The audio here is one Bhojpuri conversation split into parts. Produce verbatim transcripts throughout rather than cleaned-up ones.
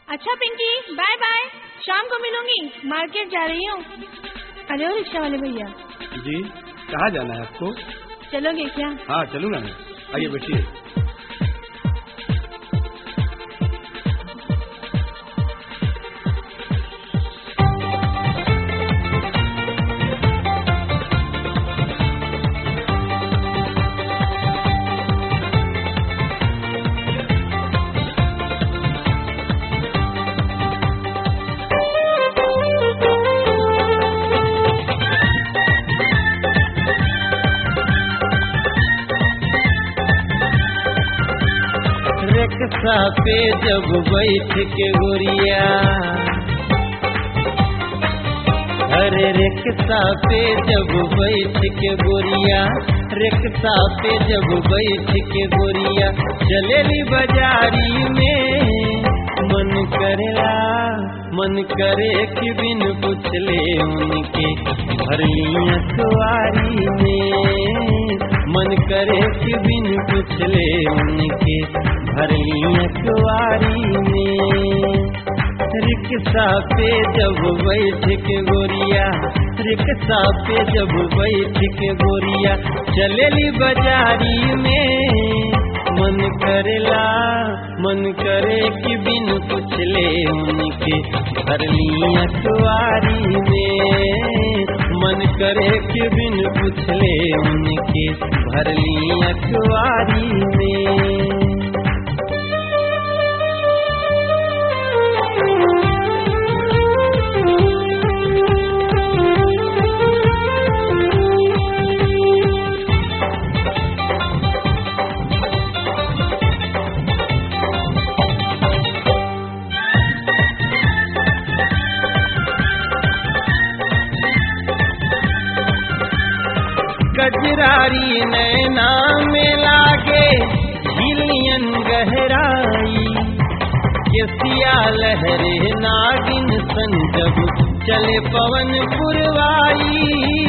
अच्छा पिंकी, बाय बाय, शाम को मिलूंगी, मार्केट जा रही हूँ। अरे रिक्शा वाले भैया जी, कहाँ जाना है आपको? चलोगे क्या? हाँ चलूंगा मैं, आइए बैठिए। रिक्शा पे जब बैठ के गोरिया, अरे रिक्शा पे जब बैठ के गोरिया, रिक्शा पे जब बैठ के गोरिया चलेली बाजारी में, मन करेला मन करे कि बिन पूछले उनके भरलिया सवारी में, मन करे कि बिन पूछले उनके भरलिया सवारी में। रिक्शा पे जब बैठ के गोरिया, रिक्शा पे जब बैठ के गोरिया चलेली बाजारी में, मन करेला मन करे कि बिन पूछले उनके भरलिया सवारी में, मन करे कि बिन पूछले उनके भरलिया सवारी में। गजरारी नैना में लागे झिलियन गहराई, केसिया लहरे नागिन सन जब चले पवन पुरवाई।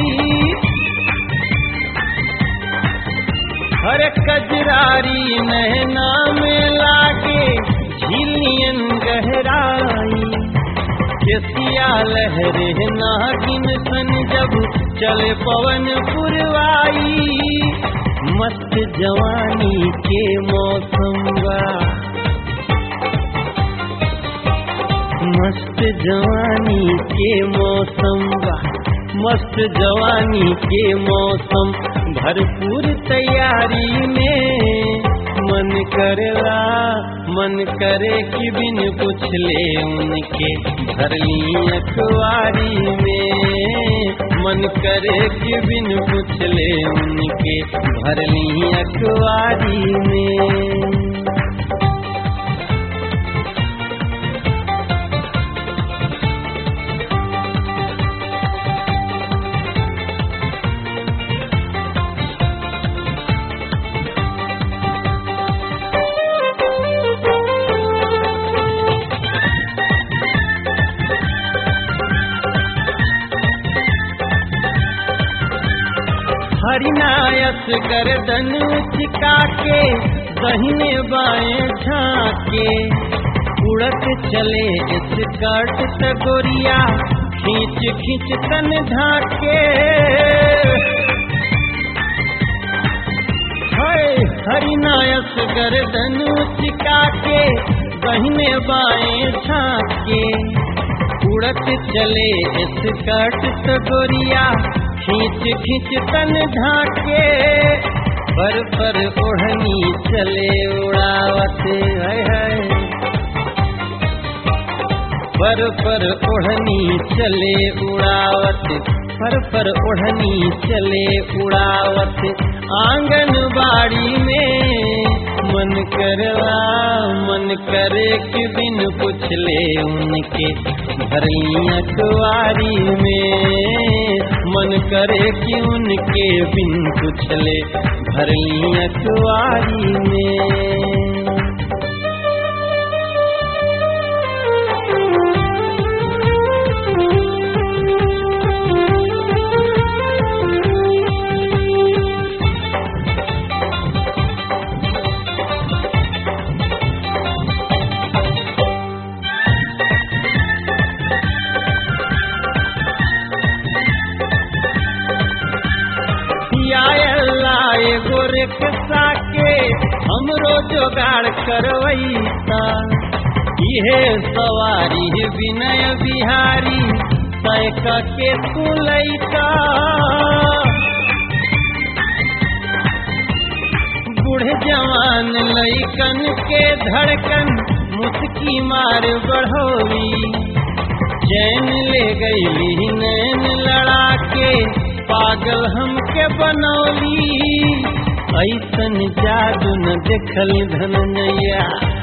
हर गजरारी नैना में लागे झिलियन गहराई, केसिया लहरे नागिन सन जब चले पवन पुरवाई। मस्त जवानी के मौसम बा, मस्त जवानी के मौसम बा, मस्त जवानी के मौसम भरपूर तैयारी में, मन करेला मन करे कि बिन पूछले उनके भरलिया सवारी में, मन करे कि बिन पूछले उनके भरलिया सवारी में। हरिनायस गर्दन चिका के दहिने बाएं झाके, उड़त चले स्कर्ट तगोरिया खींच खींच तन ढाके। हरिनायस गर्दन चिका के दहिने बाएं झाके, उड़त चले स्कर्ट तगोरिया खींच खींच तन ढाके। पर पर ओढ़नी चले उड़ावत है, है पर पर ओढ़नी चले उड़ावत, पर पर ओढ़नी चले उड़ावत आंगनबाड़ी में, मन करला मन करे कि बिन पूछले उनके भरलिया सवारी में, मन करे कि उनके बिन पूछले भरलिया सवारी में। हमरो जोगाड़ करवैता इहे सवारी विनय बिहारी तय के तू लैका बूढ़े जवान लैकन के धड़कन मुस्की मार बढ़ोवी चैन ले गई नैन लड़ा के पागल हमके बनौली ऐसन जादू न देखल धनैया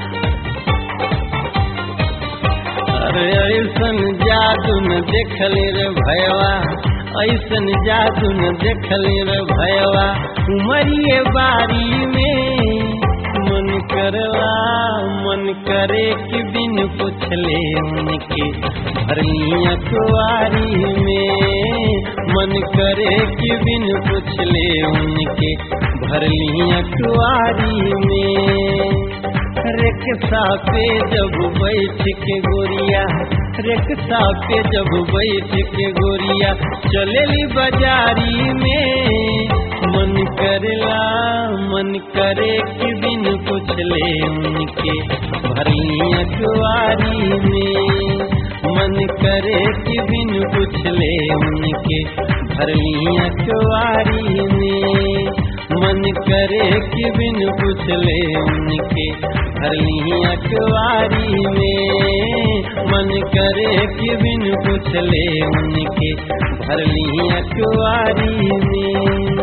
अरे ऐसन जादू न देखल रे भयवा ऐसन जादू न देखल रे भयवा उमरिए बारी में मन करवा मन करे कि बिन पुछले उनके भरलिया कुआरी में मन करे कि बिन पुछले उनके भरलिया कुआरी में रिक्शा पे जब बैठ के गोरिया रिक्शा पे जब बैठ के गोरिया चलेली बाजारी में मन करेला मन करे कि बिन पुछले उनके भरलिया कुआरी में मन करे कि बिन पुछले उनके भरलिया कुआरी में मन करे कि बिन पुछले उनके भरलिया कुआरी में मन करे कि बिन पुछले उनके भरलिया कुआरी में।